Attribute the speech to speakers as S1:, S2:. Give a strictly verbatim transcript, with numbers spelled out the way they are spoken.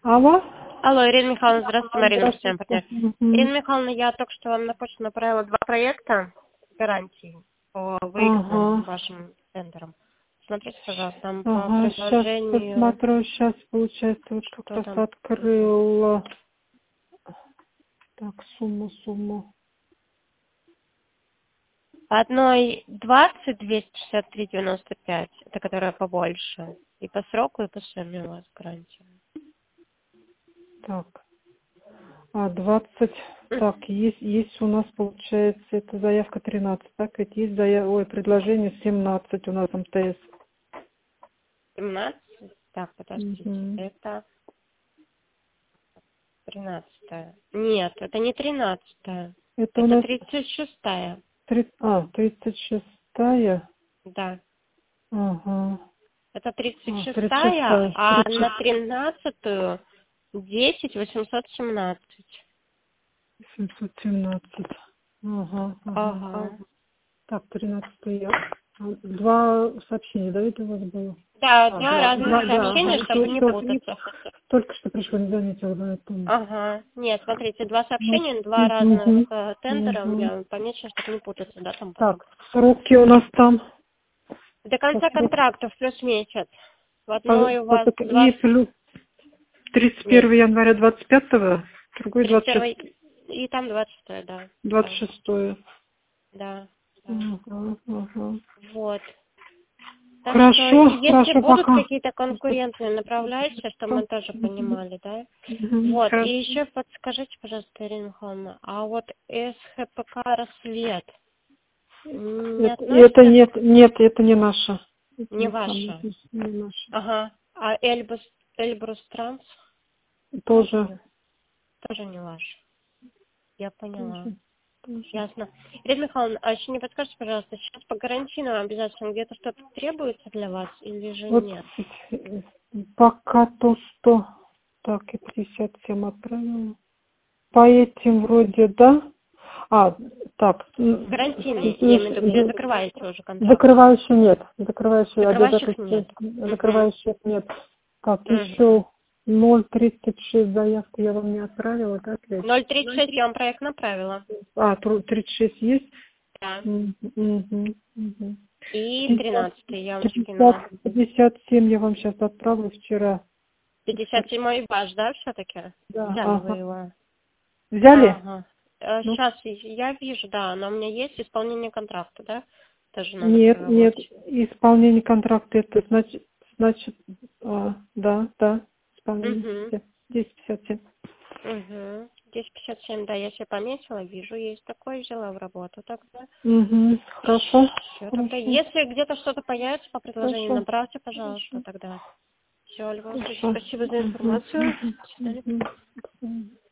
S1: Алло?
S2: Алло, Ирина Михайловна, здравствуйте, Марина, постоянный партнер.
S1: Здравствуйте.
S2: Ирина Михайловна, я только что вам на почту направила два проекта с гарантией по выигранным
S1: Ага.
S2: вашим тендерам. Смотрите, пожалуйста, там по
S1: Ага, сейчас
S2: предложению,
S1: посмотрю, сейчас, получается, вот как
S2: что
S1: раз
S2: там.
S1: открыла. Так, сумму, сумму.
S2: По одной двадцать, двести шестьдесят три, девяносто пять, это которая побольше. И по сроку, и по сумме у вас гарантия.
S1: Так, а, двадцать. Так, есть, есть у нас, получается, это заявка тринадцать, так, ведь есть заяв... Ой, предложение семнадцать у нас МТС.
S2: семнадцать? Так, подождите,
S1: Угу.
S2: это тринадцатая. Нет, это не тринадцатая.
S1: Это у
S2: Это
S1: нас
S2: тридцать шестая.
S1: три... а, тридцать шестая.
S2: Да.
S1: Ага.
S2: Это тридцать
S1: А, тридцать
S2: шестая,
S1: шестая.
S2: а
S1: тридцать
S2: на тринадцатую десять восемьсот семнадцать.
S1: семьсот семнадцать. Ага, ага.
S2: Ага.
S1: Так, тринадцатый. Два сообщения, да, это у вас было?
S2: Да,
S1: А,
S2: два
S1: два,
S2: разных
S1: два, да,
S2: сообщения,
S1: ага.
S2: чтобы не
S1: Только,
S2: путаться.
S1: только что пришло, не заметила, да, я помню.
S2: Ага. Нет, смотрите, два
S1: Ну,
S2: сообщения, два разных
S1: угу,
S2: э, тендера.
S1: угу.
S2: Я помечу, чтобы не путаться, да, там потом.
S1: Так, сроки у нас там.
S2: До
S1: Так,
S2: конца
S1: срок-
S2: контрактов плюс месяц. В
S1: а,
S2: одной у
S1: вот
S2: вас
S1: так, и
S2: двадцать
S1: плюс тридцать первого
S2: месяцев.
S1: января двадцать пятого, другой
S2: тридцать
S1: двадцать
S2: первый
S1: шестого,
S2: и там двадцать шестое, да.
S1: двадцать
S2: Да,
S1: шестое.
S2: да, да.
S1: Ага, ага.
S2: Вот. Так что,
S1: Хорошо,
S2: если
S1: хорошо,
S2: будут
S1: пока.
S2: какие-то конкурентные направляющие, чтобы мы тоже
S1: Мгм,
S2: понимали, да?
S1: мгм,
S2: Вот,
S1: хорошо.
S2: и еще подскажите, пожалуйста, Ирина Михайловна, а вот СХПК «Рассвет» не
S1: Это, это
S2: относится?
S1: нет, нет, это не наше. Это
S2: Не
S1: не самое,
S2: ваша.
S1: не наше.
S2: Ага. А Эльбрус, Эльбрус Транс тоже
S1: Тоже,
S2: не, тоже не ваш. Я поняла.
S1: тоже, тоже.
S2: Ясно. Ирина Михайловна, а еще не подскажите, пожалуйста, сейчас по гарантийным обязательствам где-то что-то требуется для вас или же
S1: Вот
S2: нет?
S1: э, пока то, что... Так, и пятьдесят семь отправила. По этим вроде, да? А, так. м,
S2: Гарантийные, я имею в виду, где
S1: с-
S2: закрываете уже контракт.
S1: Закрывающих нет. Закрывающих
S2: Закрывающих нет.
S1: обязательств.
S2: Угу.
S1: Закрывающих нет. Так,
S2: Угу.
S1: еще ноль тридцать шесть заявку я вам не отправила, так ведь?
S2: ноль тридцать шесть я вам проект направила.
S1: А, тру- тридцать шесть есть?
S2: Да.
S1: Мгм, мгм, мгм.
S2: И
S1: пятьдесят
S2: тринадцатый я вам скинула.
S1: пятьдесят пятьдесят семь я вам сейчас отправлю вчера.
S2: пятьдесят седьмой ваш, да, все-таки?
S1: Да,
S2: Взяли вы
S1: ага.
S2: его.
S1: Взяли?
S2: Ага.
S1: Ну,
S2: Сейчас я вижу, да, но у меня есть исполнение контракта, да? Тоже надо
S1: нет, нет,
S2: проработать.
S1: исполнение контракта, это значит, значит, а, да, да, исполнение,
S2: Угу.
S1: десять пятьдесят семь.
S2: Угу. десять пятьдесят семь, да, я себе пометила, вижу, есть такое, взяла в работу тогда.
S1: Угу, хорошо,
S2: Все, тогда,
S1: хорошо,
S2: если где-то что-то появится по предложению,
S1: хорошо,
S2: направьте,
S1: хорошо,
S2: пожалуйста, тогда. Все, в любом случае,
S1: хорошо.
S2: спасибо за
S1: Угу,
S2: информацию.
S1: угу,
S2: До свидания.
S1: угу.